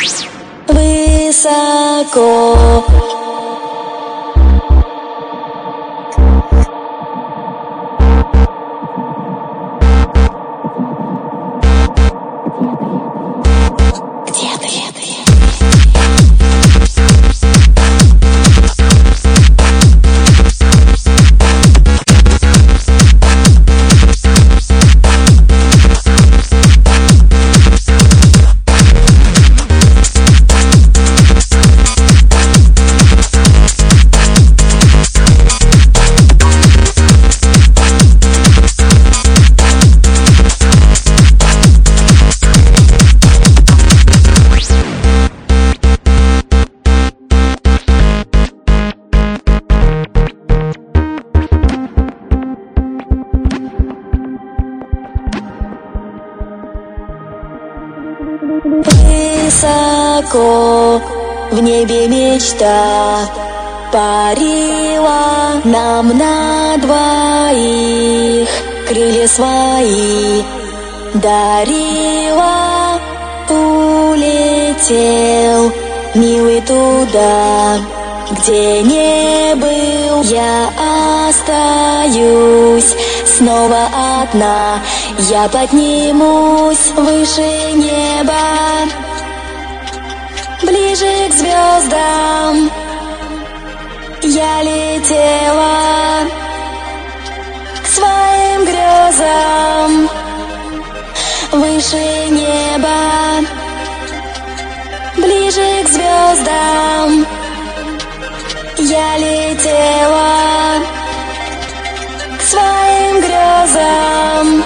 высоко. Высоко в небе мечта парила нам на двоих, крылья свои дарила. Улетел милый туда, где не был. Я остаюсь снова одна, я поднимусь выше неба, ближе к звездам. Я летела к своим грезам, выше неба, ближе к звездам. Я летела к своим грезам.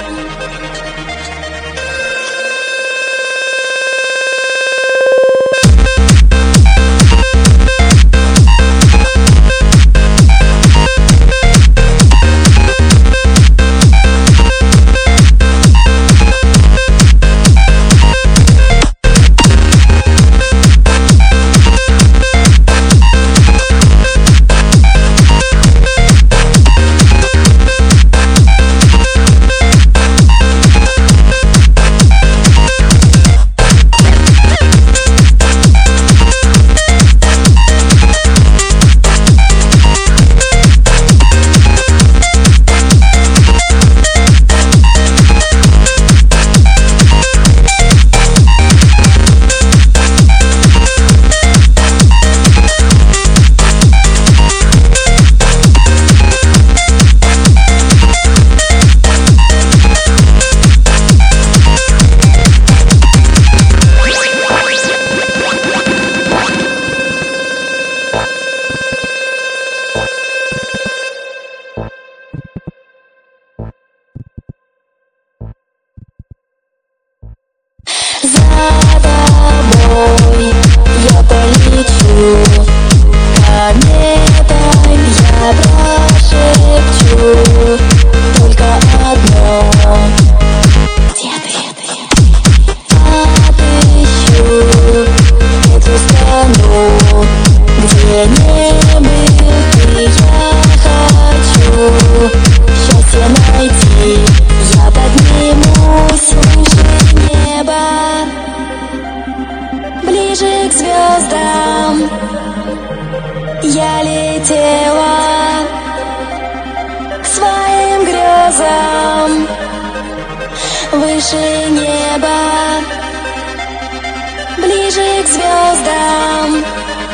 За тобой я полечу, кометой я прошепчу только одно: где ты? Отыщу эту страну, где не был ты. Я хочу счастье найти, я поднимусь выше неба, ближе к звездам. Я летела к своим грезам, выше неба, ближе к звездам.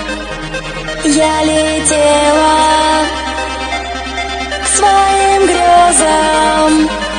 Я летела к своим грезам.